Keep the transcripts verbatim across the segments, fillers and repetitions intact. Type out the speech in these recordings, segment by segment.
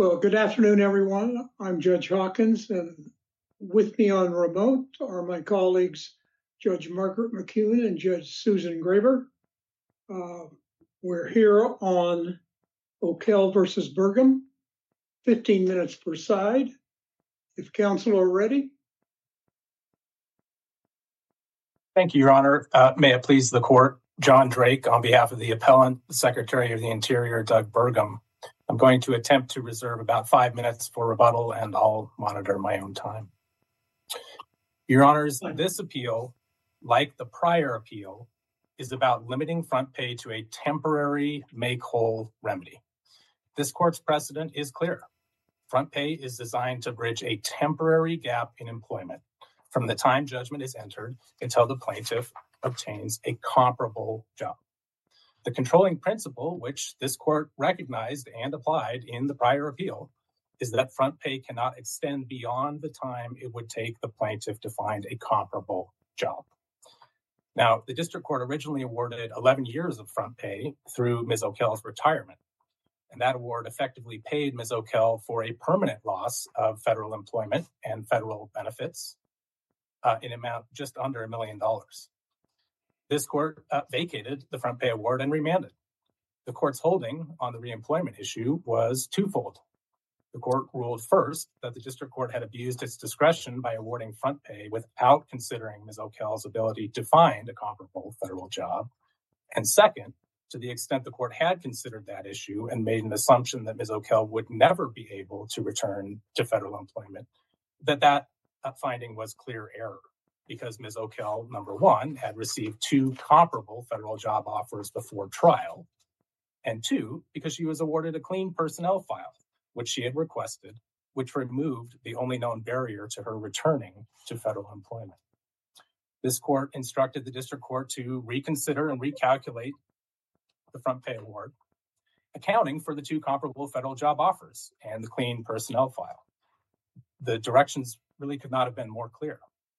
Well, good afternoon, everyone. I'm Judge Hawkins, and with me on remote are my colleagues, Judge Margaret McCune and Judge Susan Graber. Uh, we're here on Okell versus Burgum, fifteen minutes per side. If counsel are ready. Thank you, Your Honor. Uh, may it please the court, John Drake on behalf of the appellant, the Secretary of the Interior, Doug Burgum. I'm going to attempt to reserve about five minutes for rebuttal, and I'll monitor my own time. Your Honors, this appeal, like the prior appeal, is about limiting front pay to a temporary make-whole remedy. This court's precedent is clear. Front pay is designed to bridge a temporary gap in employment from the time judgment is entered until the plaintiff obtains a comparable job. The controlling principle, which this court recognized and applied in the prior appeal, is that front pay cannot extend beyond the time it would take the plaintiff to find a comparable job. Now, the district court originally awarded eleven years of front pay through Miz Okell's retirement, and that award effectively paid Miz Okell for a permanent loss of federal employment and federal benefits uh, in amount just under a million dollars. This court uh, vacated the front pay award and remanded. The court's holding on the reemployment issue was twofold. The court ruled first that the district court had abused its discretion by awarding front pay without considering Miz Okell's ability to find a comparable federal job. And second, to the extent the court had considered that issue and made an assumption that Miz Okell would never be able to return to federal employment, that that uh, finding was clear error, because Miz Okell, number one, had received two comparable federal job offers before trial, and two, because she was awarded a clean personnel file, which she had requested, which removed the only known barrier to her returning to federal employment. This court instructed the district court to reconsider and recalculate the front pay award, accounting for the two comparable federal job offers and the clean personnel file. The directions really could not have been more clear.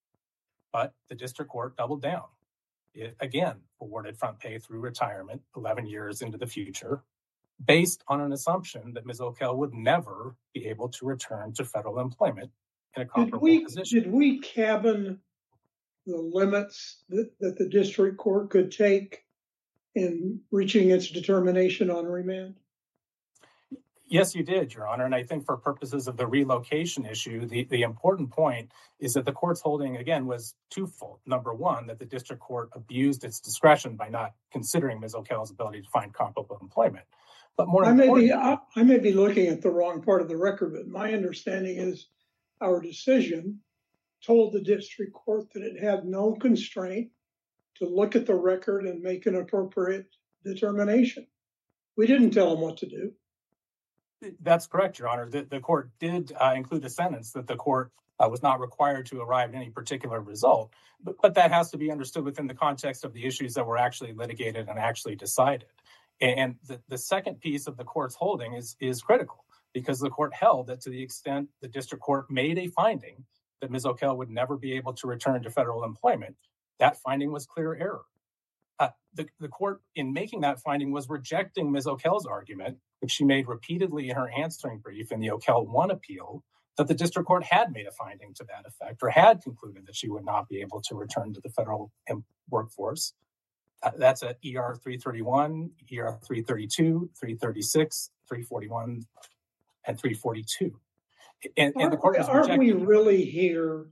But the district court doubled down. It again awarded front pay through retirement eleven years into the future, based on an assumption that Miz Okell would never be able to return to federal employment in a comparable did we, position. Did we cabin the limits that, that the district court could take in reaching its determination on remand? Yes, you did, Your Honor. And I think for purposes of the relocation issue, the, the important point is that the court's holding, again, was twofold. Number one, that the district court abused its discretion by not considering Miz Okell's ability to find comparable employment. But more I importantly, may be, I, I may be looking at the wrong part of the record, but my understanding is our decision told the district court that it had no constraint to look at the record and make an appropriate determination. We didn't tell them what to do. That's correct, Your Honor. The, the court did uh, include a sentence that the court uh, was not required to arrive at any particular result, but, but that has to be understood within the context of the issues that were actually litigated and actually decided. And the, the second piece of the court's holding is, is critical, because the court held that to the extent the district court made a finding that Miz Okell would never be able to return to federal employment, that finding was clear error. Uh, the, the court, in making that finding, was rejecting Miz Okell's argument, which she made repeatedly in her answering brief in the Okell one appeal, that the district court had made a finding to that effect, or had concluded that she would not be able to return to the federal workforce. Uh, that's at E R three thirty-one, E R three thirty-two, three thirty-six, three forty-one, and three forty-two. And, and the court was Aren't rejecting. we really here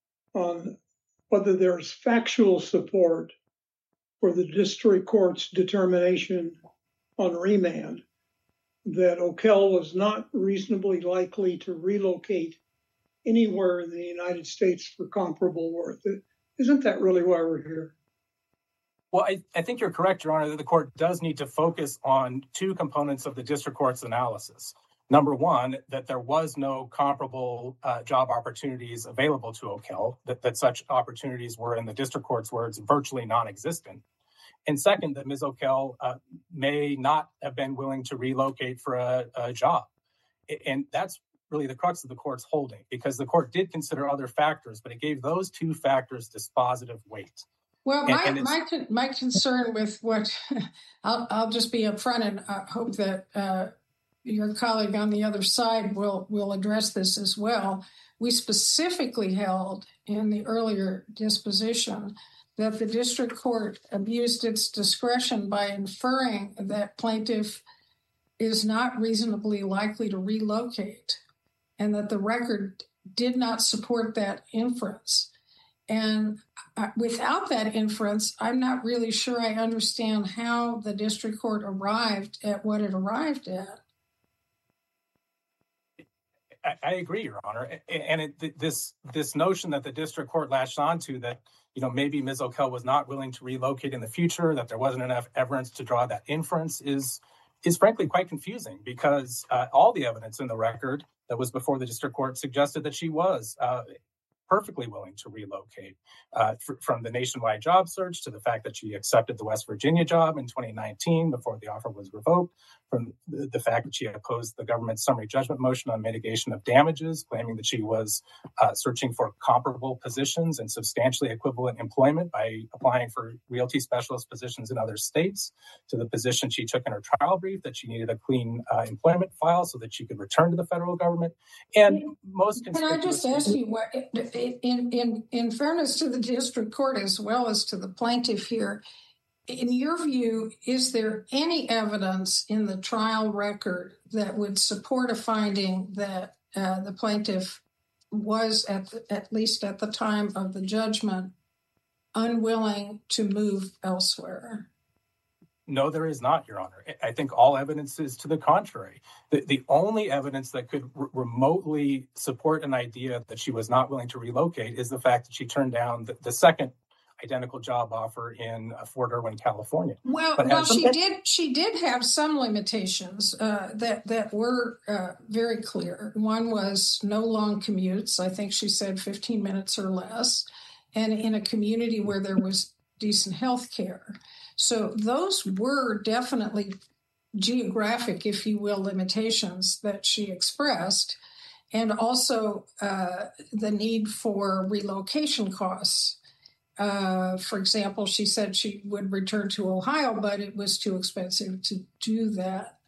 on whether there's factual support for the district court's determination on remand that Okell was not reasonably likely to relocate anywhere in the United States for comparable work? Isn't that really why we're here? Well, I, I think you're correct, Your Honor, that the court does need to focus on two components of the district court's analysis. Number one, that there was no comparable uh, job opportunities available to Okell, that, that such opportunities were, in the district court's words, virtually non-existent. And second, that Miz Okell uh, may not have been willing to relocate for a, a job. And that's really the crux of the court's holding, because the court did consider other factors, but it gave those two factors dispositive weight. Well, my and my, my concern with what, I'll, I'll just be upfront and uh, hope that uh, your colleague on the other side will, will address this as well. We specifically held in the earlier disposition that the district court abused its discretion by inferring that plaintiff is not reasonably likely to relocate, and that the record did not support that inference. And without that inference, I'm not really sure I understand how the district court arrived at what it arrived at. I agree, Your Honor. And it, this this notion that the district court latched onto that, you know, maybe Miz O'Kell was not willing to relocate in the future, that there wasn't enough evidence to draw that inference is, is frankly quite confusing, because uh, all the evidence in the record that was before the district court suggested that she was uh, perfectly willing to relocate, uh, fr- from the nationwide job search to the fact that she accepted the West Virginia job in twenty nineteen before the offer was revoked, from the, the fact that she opposed the government's summary judgment motion on mitigation of damages, claiming that she was uh, searching for comparable positions and substantially equivalent employment by applying for realty specialist positions in other states, to the position she took in her trial brief that she needed a clean uh, employment file so that she could return to the federal government. And most Can I just ask you, what, in, in, in fairness to the district court as well as to the plaintiff here, in your view, is there any evidence in the trial record that would support a finding that uh, the plaintiff was, at, the, at least at the time of the judgment, unwilling to move elsewhere? No, there is not, Your Honor. I think all evidence is to the contrary. The, the only evidence that could r- remotely support an idea that she was not willing to relocate is the fact that she turned down the, the second identical job offer in uh, Fort Irwin, California. Well, but well as, she did. She did have some limitations uh, that that were uh, very clear. One was no long commutes. I think she said fifteen minutes or less, and in a community where there was decent health care. So those were definitely geographic, if you will, limitations that she expressed, and also uh, the need for relocation costs. Uh, for example, she said she would return to Ohio, but it was too expensive to do that.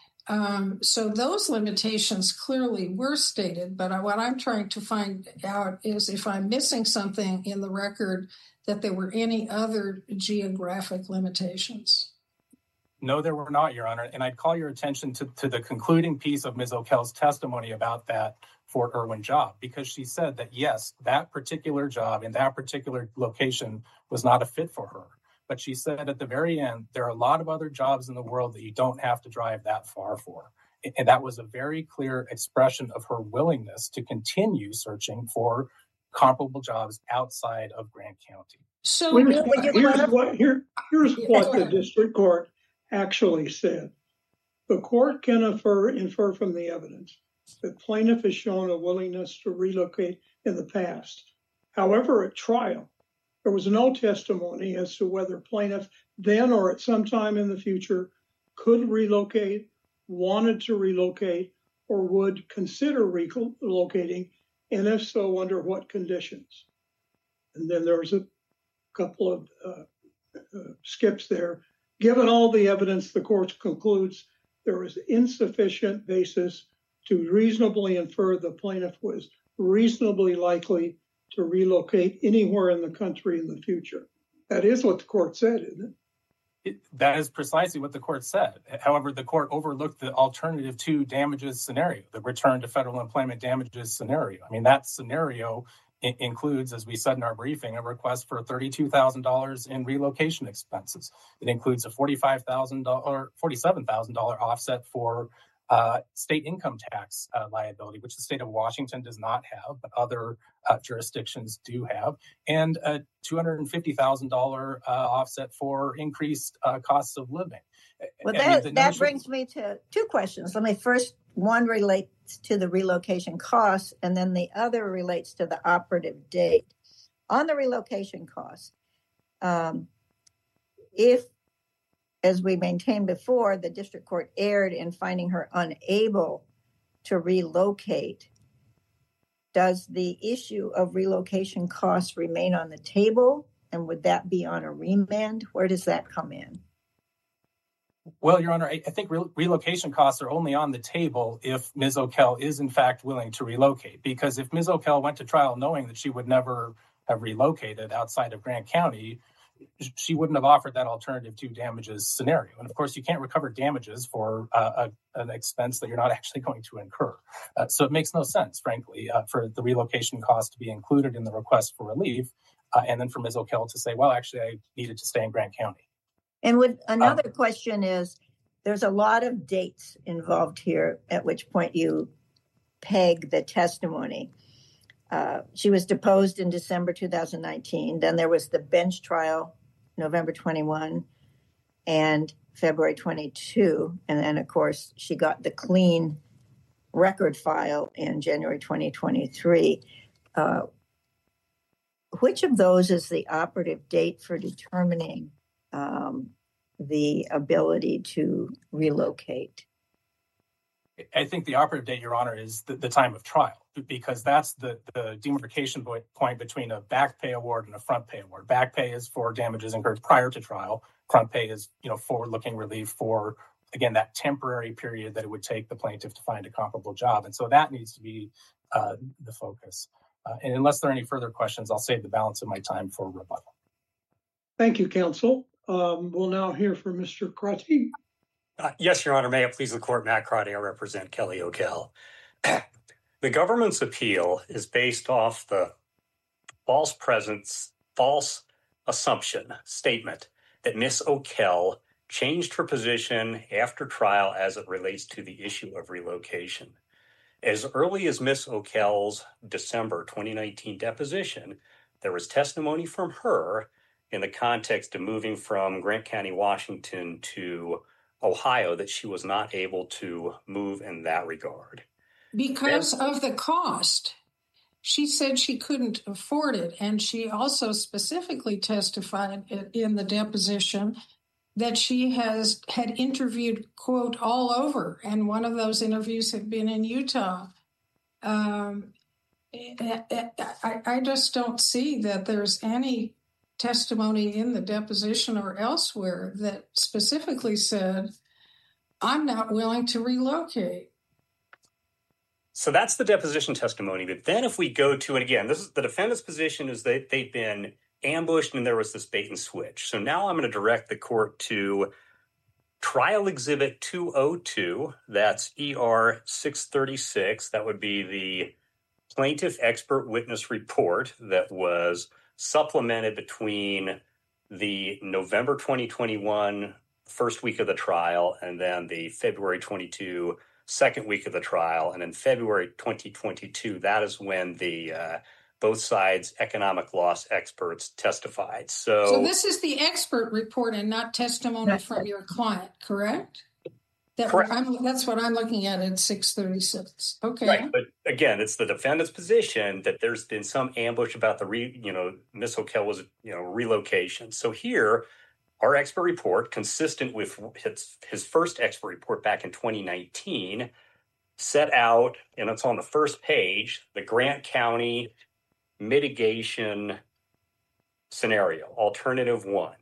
Um, so those limitations clearly were stated, but what I'm trying to find out is if I'm missing something in the record, that there were any other geographic limitations. No, there were not, Your Honor. And I'd call your attention to, to the concluding piece of Miz O'Kell's testimony about that Fort Irwin job, because she said that, yes, that particular job in that particular location was not a fit for her. But she said at the very end, there are a lot of other jobs in the world that you don't have to drive that far for. And that was a very clear expression of her willingness to continue searching for comparable jobs outside of Grant County. So here's, here's what, here, here's what the district court actually said. The court can infer, infer from the evidence that plaintiff has shown a willingness to relocate in the past. However, at trial, there was no testimony as to whether plaintiff then or at some time in the future could relocate, wanted to relocate, or would consider relocating, and if so, under what conditions. And then there's a couple of uh, uh, skips there. Given all the evidence, the court concludes there is insufficient basis to reasonably infer the plaintiff was reasonably likely to relocate anywhere in the country in the future. That is what the court said, isn't it? It, that is precisely what the court said. However, the court overlooked the alternative to damages scenario, the return to federal employment damages scenario. I mean, that scenario I- includes, as we said in our briefing, a request for thirty-two thousand dollars in relocation expenses. It includes a forty-five thousand dollars, forty-seven thousand dollars offset for uh, state income tax uh, liability, which the state of Washington does not have, but other uh, jurisdictions do have, and a two hundred fifty thousand dollars uh, offset for increased uh, costs of living. Well, that, mean, that notion- brings me to two questions. Let me first, one relates to the relocation costs, and then the other relates to the operative date. On the relocation costs, um, if, as we maintained before, the district court erred in finding her unable to relocate, does the issue of relocation costs remain on the table? And would that be on a remand? Where does that come in? Well, Your Honor, I, I think re- relocation costs are only on the table if Miz O'Kell is in fact willing to relocate. Because if Miz O'Kell went to trial knowing that she would never have relocated outside of Grant County, she wouldn't have offered that alternative to damages scenario. And of course, you can't recover damages for uh, a, an expense that you're not actually going to incur. Uh, so it makes no sense, frankly, uh, for the relocation cost to be included in the request for relief. Uh, and then for Miz O'Kell to say, well, actually, I needed to stay in Grant County. And with another um, question is, there's a lot of dates involved here, at which point you peg the testimony. Uh, she was deposed in December two thousand nineteen. Then there was the bench trial, November twenty-first and February twenty-second. And then, of course, she got the clean record file in January twenty twenty-three. Uh, which of those is the operative date for determining um, the ability to relocate? I think the operative date, Your Honor, is the, the time of trial, because that's the, the demarcation point between a back pay award and a front pay award. Back pay is for damages incurred prior to trial. Front pay is, you know, forward-looking relief for, again, that temporary period that it would take the plaintiff to find a comparable job. And so that needs to be uh, the focus. Uh, and unless there are any further questions, I'll save the balance of my time for rebuttal. Thank you, counsel. Um, we'll now hear from Mister Crotty. Uh, yes, Your Honor. May it please the court, Matt Crotty. I represent Kelly O'Kell. The government's appeal is based off the false presence, false assumption statement that Miss O'Kell changed her position after trial as it relates to the issue of relocation. As early as Miss O'Kell's December twenty nineteen deposition, there was testimony from her in the context of moving from Grant County, Washington to Ohio that she was not able to move in that regard. Because and, of the cost. She said she couldn't afford it. And she also specifically testified in the deposition that she has had interviewed, quote, all over. And one of those interviews had been in Utah. Um, I, I just don't see that there's any testimony in the deposition or elsewhere that specifically said, I'm not willing to relocate. So that's the deposition testimony. But then if we go to, and again, this is the defendant's position is that they've been ambushed and there was this bait and switch. So now I'm going to direct the court to Trial Exhibit two oh two. That's E R six thirty-six. That would be the plaintiff expert witness report that was supplemented between the November twenty twenty-one first week of the trial and then the February twenty-second second week of the trial. And in February twenty twenty-two, that is when the uh, both sides' economic loss experts testified. So, so this is the expert report and not testimony from your client, correct? That correct. I'm, that's what I'm looking at at six thirty-six. Okay. Right. But again, it's the defendant's position that there's been some ambush about the, re, you know, Miss O'Kell was, you know, relocation. So here, our expert report, consistent with his, his first expert report back in twenty nineteen, set out, and it's on the first page, the Grant County mitigation scenario, alternative one.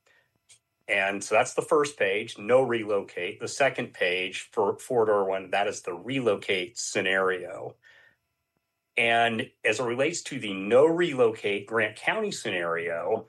And so that's the first page, no relocate. The second page for four-door one, that is the relocate scenario. And as it relates to the no relocate Grant County scenario,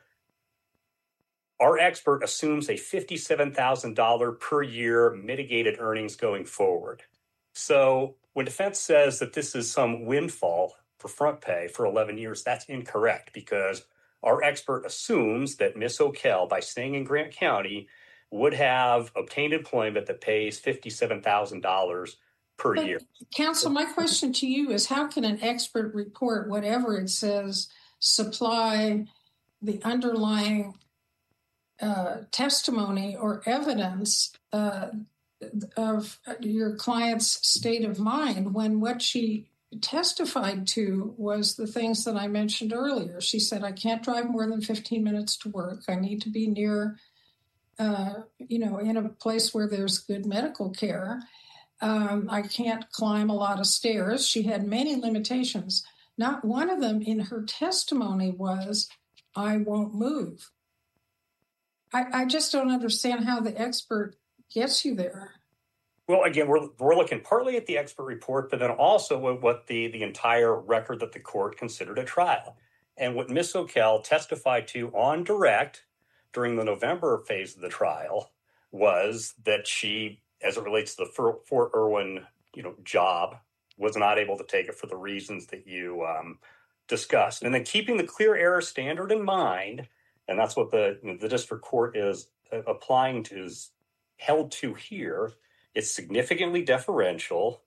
our expert assumes a fifty-seven thousand dollars per year mitigated earnings going forward. So when defense says that this is some windfall for front pay for eleven years, that's incorrect because our expert assumes that Miss O'Kell, by staying in Grant County, would have obtained employment that pays fifty-seven thousand dollars per but, year. Counsel, my question to you is how can an expert report, whatever it says, supply the underlying uh, testimony or evidence uh, of your client's state of mind when what she testified to was the things that I mentioned earlier? She said, I can't drive more than fifteen minutes to work. I need to be near, uh, you know, in a place where there's good medical care. Um, I can't climb a lot of stairs. She had many limitations. Not one of them in her testimony was, I won't move. I, I just don't understand how the expert gets you there? Well, again, we're we're looking partly at the expert report, but then also at what the, the entire record that the court considered at trial. And what Miz Soquel testified to on direct during the November phase of the trial was that she, as it relates to the Fort Irwin, you know, job, was not able to take it for the reasons that you um, discussed. And then keeping the clear error standard in mind, and that's what the, you know, the district court is applying to, is held to here. It's significantly deferential,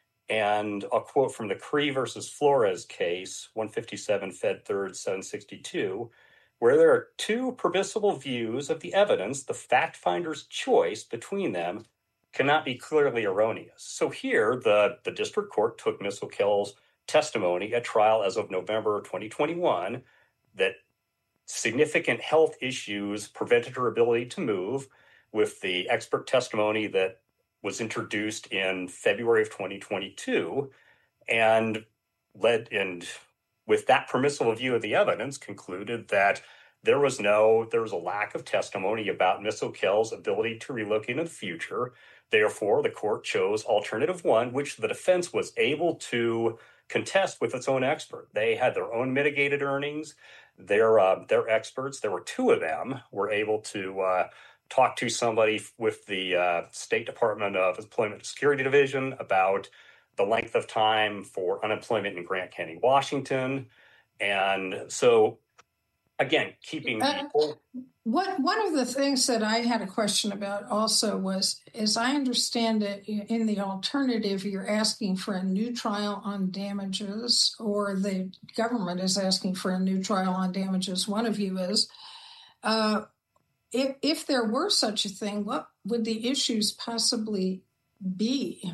and a quote from the Cree versus Flores case, one fifty-seven Fed third seven sixty-two, where there are two permissible views of the evidence, the fact finder's choice between them cannot be clearly erroneous. So here, the, the district court took Miz Soquel's testimony at trial as of November twenty twenty-one that significant health issues prevented her ability to move, with the expert testimony that was introduced in February of twenty twenty-two, and led and with that permissible view of the evidence concluded that there was no there was a lack of testimony about Miz Soquel's ability to relocate in the future. Therefore, the court chose alternative one, which the defense was able to contest with its own expert. They had their own mitigated earnings. Their uh, their experts, there were two of them, were able to uh, talk to somebody with the uh, State Department of Employment and Security Division about the length of time for unemployment in Grant County, Washington. And so, again, keeping uh, people. What, one of the things that I had a question about also was, as I understand it, in the alternative, you're asking for a new trial on damages, or the government is asking for a new trial on damages. One of you is. Uh, If, if there were such a thing, what would the issues possibly be?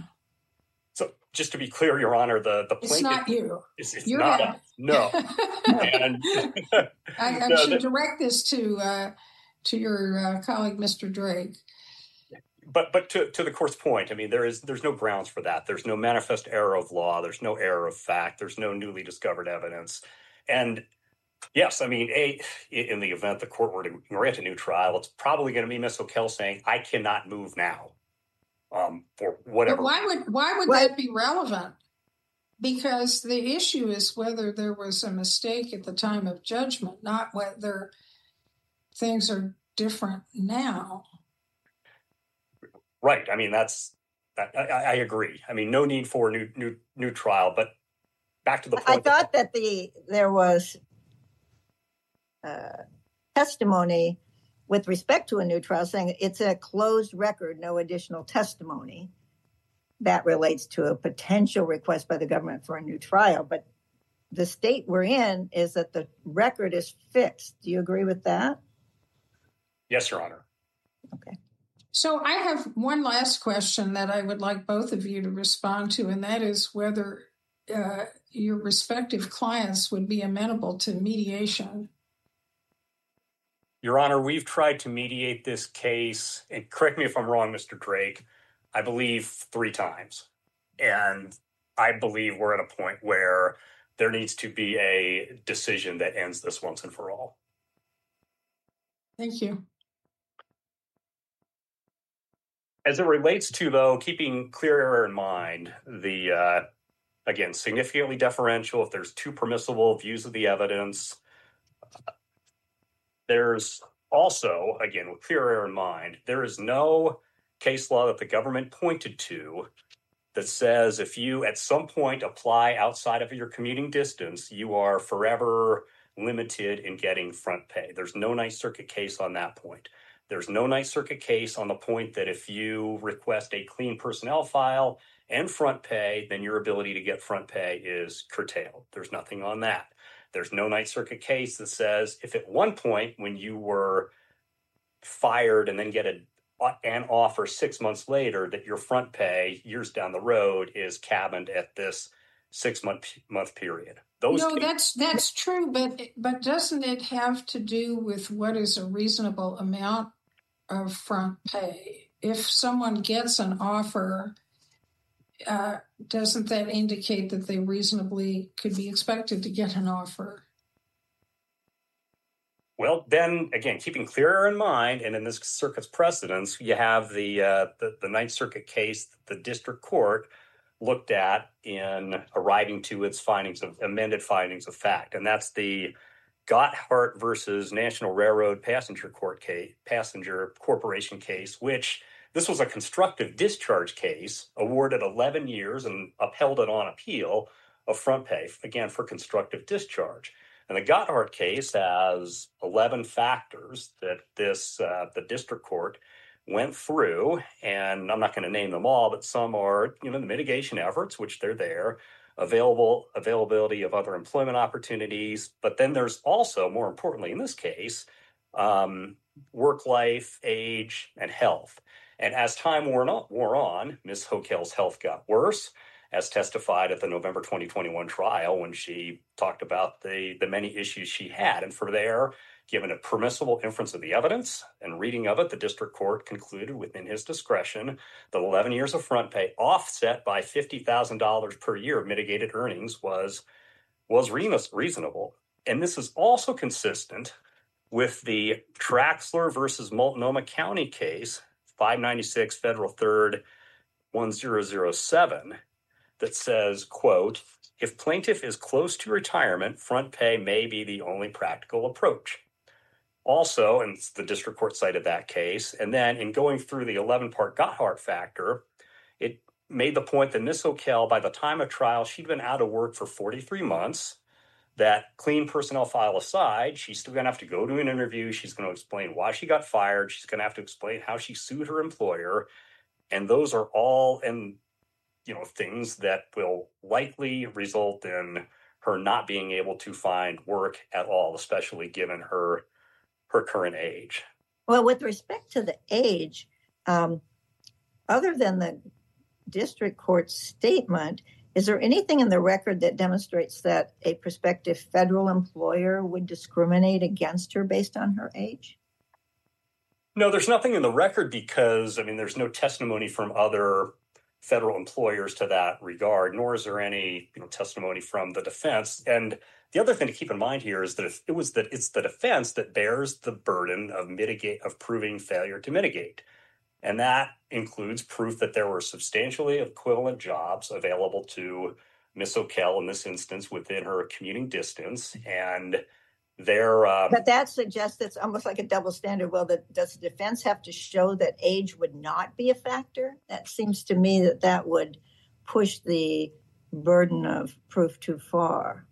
So just to be clear, Your Honor, the, the plaintiff... It's not you. It's, it's You're not not. us. No. and, I, I no, should that, direct this to uh, to your uh, colleague, Mister Drake. But but to, to the court's point, I mean, there is there's no grounds for that. There's no manifest error of law. There's no error of fact. There's no newly discovered evidence. And yes, I mean, a, in the event the court were to grant a new trial, it's probably going to be Miz Soquel saying, I cannot move now um, for whatever. But why would, why would that be relevant? Because the issue is whether there was a mistake at the time of judgment, not whether things are different now. Right. I mean, that's, I, I agree. I mean, no need for a new, new, new trial, but back to the point. I thought that the, there was Uh, testimony with respect to a new trial saying it's a closed record, no additional testimony. That relates to a potential request by the government for a new trial. But the state we're in is that the record is fixed. Do you agree with that? Yes, Your Honor. Okay. So I have one last question that I would like both of you to respond to, and that is whether uh, your respective clients would be amenable to mediation. Your Honor, we've tried to mediate this case, and correct me if I'm wrong, Mister Drake, I believe three times. And I believe we're at a point where there needs to be a decision that ends this once and for all. Thank you. As it relates to, though, keeping clear error in mind, the, uh, again, significantly deferential, if there's two permissible views of the evidence. There's also, again, with clear error in mind, there is no case law that the government pointed to that says if you at some point apply outside of your commuting distance, you are forever limited in getting front pay. There's no Ninth Circuit case on that point. There's no Ninth Circuit case on the point that if you request a clean personnel file and front pay, then your ability to get front pay is curtailed. There's nothing on that. There's no Ninth Circuit case that says if at one point when you were fired and then get a, an offer six months later that your front pay years down the road is cabined at this six month month period. Those no, cases, that's that's true, but but doesn't it have to do with what is a reasonable amount of front pay? If someone gets an offer, Uh, doesn't that indicate that they reasonably could be expected to get an offer? Well, then again, keeping clearer in mind, and in this circuit's precedents, you have the, uh, the the Ninth Circuit case that the district court looked at in arriving to its findings of amended findings of fact, and that's the Gotthard versus National Railroad Passenger Court case, Passenger Corporation case, which this was a constructive discharge case awarded eleven years and upheld it on appeal of front pay, again, for constructive discharge. And the Gotthard case has eleven factors that this uh, the district court went through, and I'm not going to name them all, but some are, you know, the mitigation efforts, which they're there, available availability of other employment opportunities, but then there's also, more importantly in this case, um, work life, age, and health. And as time wore on, wore on Miz Hokel's health got worse, as testified at the November twenty twenty-one trial when she talked about the, the many issues she had. And for there, given a permissible inference of the evidence and reading of it, the district court concluded within his discretion that eleven years of front pay offset by fifty thousand dollars per year of mitigated earnings was, was reasonable. And this is also consistent with the Traxler versus Multnomah County case, five ninety-six Federal third one thousand seven, that says, quote, if plaintiff is close to retirement, front pay may be the only practical approach. Also, and the district court cited that case, and then in going through the eleven-part Gotthard factor, it made the point that Miz Hokel, by the time of trial, she'd been out of work for forty-three months, that clean personnel file aside, she's still going to have to go to an interview. She's going to explain why she got fired. She's going to have to explain how she sued her employer. And those are all, and you know, things that will likely result in her not being able to find work at all, especially given her her current age. Well, with respect to the age, um, other than the district court's statement, is there anything in the record that demonstrates that a prospective federal employer would discriminate against her based on her age? No, there's nothing in the record because, I mean, there's no testimony from other federal employers to that regard, nor is there any you know, testimony from the defense. And the other thing to keep in mind here is that if it was that it's the defense that bears the burden of mitigate of proving failure to mitigate. And that includes proof that there were substantially equivalent jobs available to Miz Hokel in this instance within her commuting distance. And there, um, but that suggests it's almost like a double standard. Well, the, does the defense have to show that age would not be a factor? That seems to me that that would push the burden of proof too far.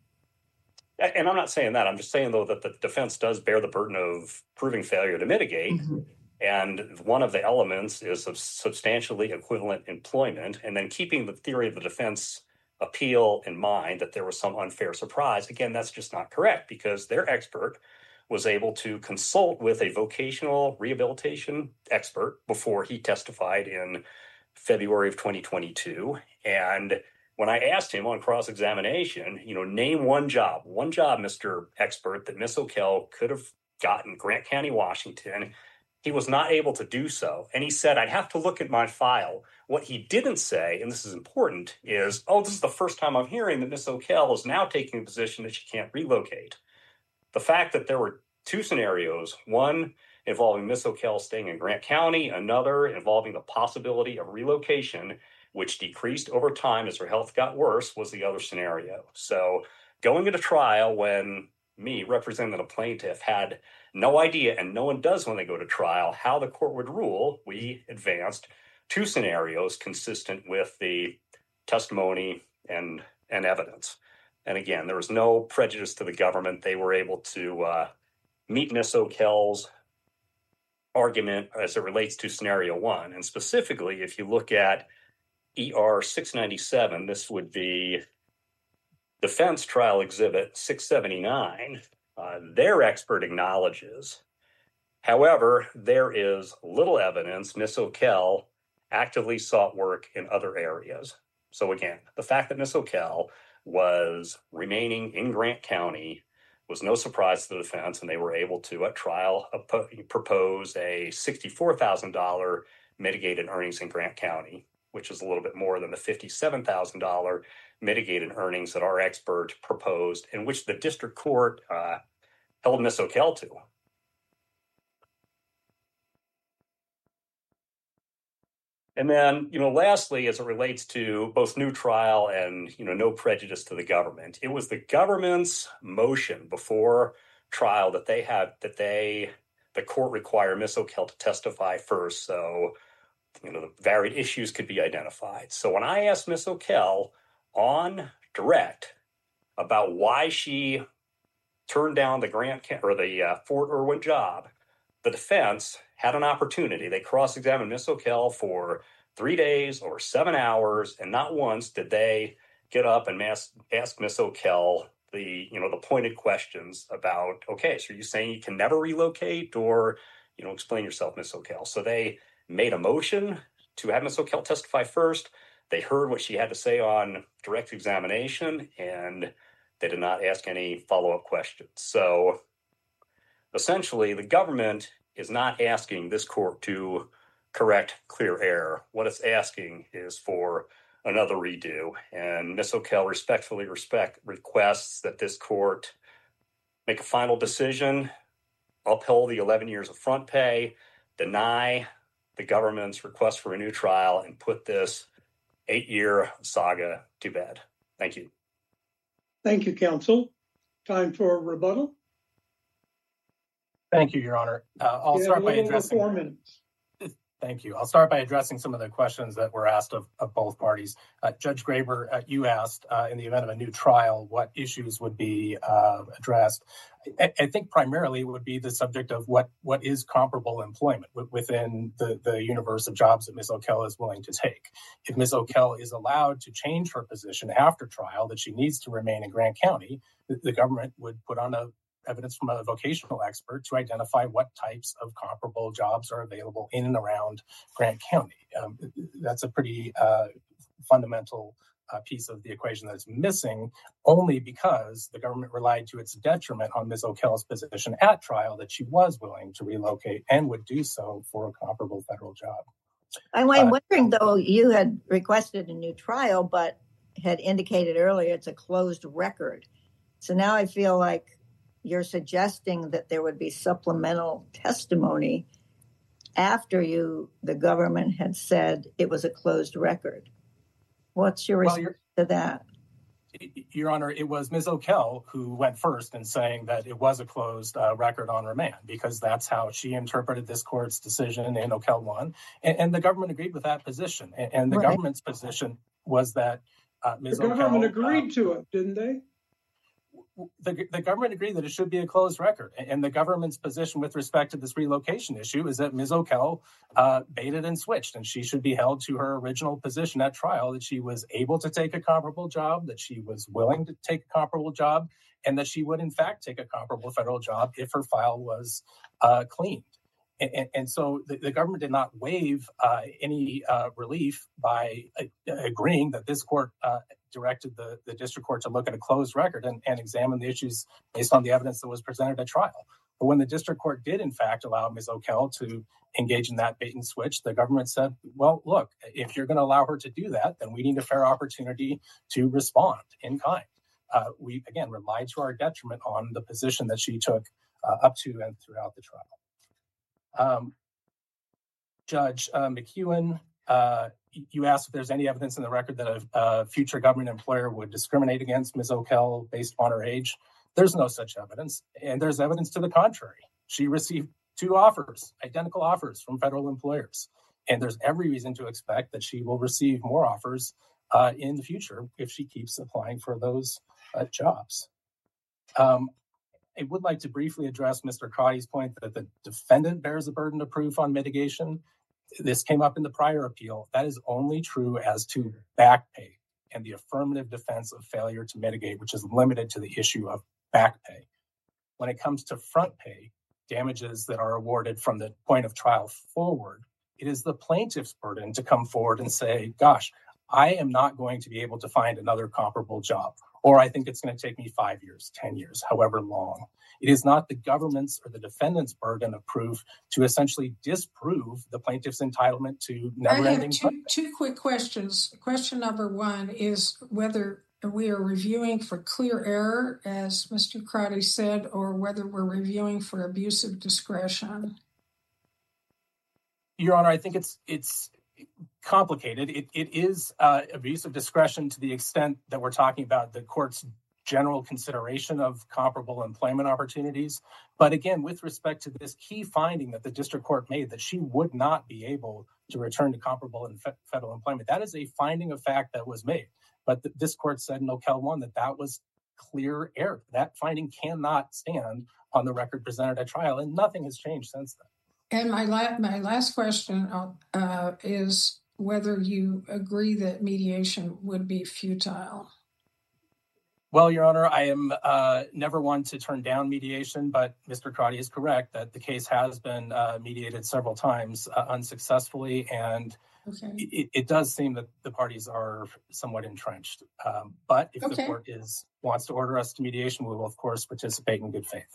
And I'm not saying that. I'm just saying, though, that the defense does bear the burden of proving failure to mitigate. Mm-hmm. And one of the elements is of substantially equivalent employment. And then keeping the theory of the defense appeal in mind that there was some unfair surprise. Again, that's just not correct because their expert was able to consult with a vocational rehabilitation expert before he testified in February of twenty twenty-two. And when I asked him on cross-examination, you know, name one job, one job, Mister Expert, that Miz Hokel could have gotten Grant County, Washington, he was not able to do so. And he said, I'd have to look at my file. What he didn't say, and this is important, is, oh, this is the first time I'm hearing that Miz Hokel is now taking a position that she can't relocate. The fact that there were two scenarios, one involving Miz Hokel staying in Grant County, another involving the possibility of relocation, which decreased over time as her health got worse, was the other scenario. So going into trial when me, representing a plaintiff, had no idea, and no one does when they go to trial, how the court would rule, we advanced two scenarios consistent with the testimony and, and evidence. And again, there was no prejudice to the government. They were able to uh, meet Miz Hokel's argument as it relates to scenario one. And specifically, if you look at E R six ninety-seven, this would be Defense Trial Exhibit six seventy-nine. Uh, their expert acknowledges, however, there is little evidence Miz Hokel actively sought work in other areas. So again, the fact that Miz Hokel was remaining in Grant County was no surprise to the defense, and they were able to, at trial, uh, propose a sixty-four thousand dollars mitigated earnings in Grant County, which is a little bit more than the fifty-seven thousand dollars mitigated earnings that our expert proposed, in which the district court uh, held Miz Hokel to. And then, you know, lastly, as it relates to both new trial and, you know, no prejudice to the government, it was the government's motion before trial that they had, that they, the court required Miz O'Kell to testify first. So, you know, the varied issues could be identified. So when I asked Miz O'Kell on direct about why she turned down the Grant or the uh, Fort Irwin job, the defense had an opportunity. They cross-examined Miz O'Kell for three days or seven hours, and not once did they get up and ask, ask Miz O'Kell the, you know, the pointed questions about, okay, so are you saying you can never relocate, or, you know, explain yourself, Miz O'Kell. So they made a motion to have Miz O'Kell testify first. They heard what she had to say on direct examination, and they did not ask any follow-up questions. So essentially, the government is not asking this court to correct clear error. What it's asking is for another redo. And Miz O'Kell respectfully respect requests that this court make a final decision, uphold the eleven years of front pay, deny the government's request for a new trial, and put this eight-year saga to bed. Thank you. Thank you, counsel. Time for a rebuttal. Thank you, Your Honor. Uh, I'll you start have a by little addressing. Four minutes. Thank you. I'll start by addressing some of the questions that were asked of, of both parties. Uh, Judge Graber, uh, you asked, uh, in the event of a new trial, what issues would be uh, addressed. I, I think primarily it would be the subject of what, what is comparable employment w- within the, the universe of jobs that Miz O'Kell is willing to take. If Miz O'Kell is allowed to change her position after trial, that she needs to remain in Grant County, the, the government would put on a evidence from a vocational expert to identify what types of comparable jobs are available in and around Grant County. Um, that's a pretty uh, fundamental uh, piece of the equation that's missing, only because the government relied to its detriment on Miz O'Kell's position at trial that she was willing to relocate and would do so for a comparable federal job. I'm uh, wondering, though, you had requested a new trial, but had indicated earlier it's a closed record. So now I feel like you're suggesting that there would be supplemental testimony after you, the government had said it was a closed record. What's your response well, to that? Your Honor, it was Miz O'Kell who went first in saying that it was a closed uh, record on remand, because that's how she interpreted this court's decision in O'Kell one. And, and the government agreed with that position. And, and the right. government's position was that uh, Miz The O'Kell, government agreed uh, to it, didn't they? The, the government agreed that it should be a closed record. And the government's position with respect to this relocation issue is that Miz O'Kell uh, baited and switched, and she should be held to her original position at trial, that she was able to take a comparable job, that she was willing to take a comparable job, and that she would, in fact, take a comparable federal job if her file was uh, cleaned. And, and so the, the government did not waive uh, any uh, relief by uh, agreeing that this court uh, directed the, the district court to look at a closed record and, and examine the issues based on the evidence that was presented at trial. But when the district court did, in fact, allow Miz O'Kell to engage in that bait and switch, the government said, well, look, if you're going to allow her to do that, then we need a fair opportunity to respond in kind. Uh, we, again, relied to our detriment on the position that she took uh, up to and throughout the trial. Um, Judge uh, McEwen, uh, you asked if there's any evidence in the record that a, a future government employer would discriminate against Miz O'Kell based on her age. There's no such evidence, and there's evidence to the contrary. She received two offers, identical offers from federal employers, and there's every reason to expect that she will receive more offers uh, in the future if she keeps applying for those uh, jobs. Um, I would like to briefly address Mister Crotty's point that the defendant bears a burden of proof on mitigation. This came up in the prior appeal. That is only true as to back pay and the affirmative defense of failure to mitigate, which is limited to the issue of back pay. When it comes to front pay, damages that are awarded from the point of trial forward, it is the plaintiff's burden to come forward and say, gosh, I am not going to be able to find another comparable job, or I think it's going to take me five years, ten years, however long. It is not the government's or the defendant's burden of proof to essentially disprove the plaintiff's entitlement to never-ending. I have two, two quick questions. Question number one is whether we are reviewing for clear error, as Mister Crotty said, or whether we're reviewing for abuse of discretion. Your Honor, I think it's it's complicated. It, it is uh, abuse of discretion to the extent that we're talking about the court's general consideration of comparable employment opportunities. But again, with respect to this key finding that the district court made that she would not be able to return to comparable in fe- federal employment, that is a finding of fact that was made. But th- this court said in Okel one that that was clear error. That finding cannot stand on the record presented at trial, and nothing has changed since then. And my, la- my last question uh, is whether you agree that mediation would be futile. Well, Your Honor, I am uh, never one to turn down mediation, but Mister Crotty is correct that the case has been uh, mediated several times uh, unsuccessfully, and okay. it, it does seem that the parties are somewhat entrenched. Um, but if okay. the court is wants to order us to mediation, we will, of course, participate in good faith.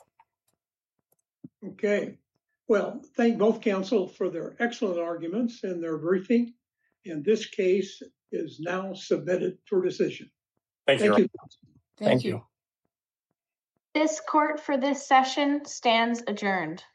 Okay. Well, thank both counsel for their excellent arguments and their briefing. And this case is now submitted for decision. Thank, thank you. you. Thank, Thank you. you. This court for this session stands adjourned.